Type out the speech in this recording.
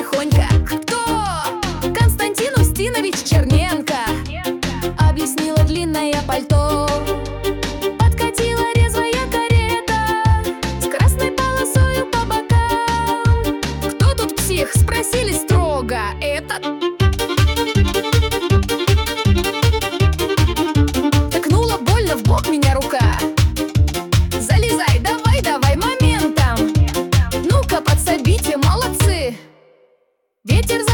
тихонько: кто? Константин Устинович Черненко. Объяснила длинное пальто. Подкатила резвая карета с красной полосою по бокам. Кто тут псих? Спросили строго. Этот. Ткнула больно в бок меня рука. Залезай, давай, давай моментом. Ну-ка, подсобите, молодцы. Ветер